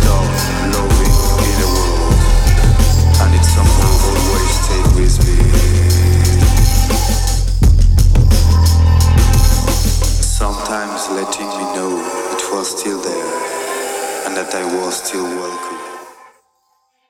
love, loving in the world, and it somehow always stayed with me. Sometimes letting me know it was still there, and that I was still welcome.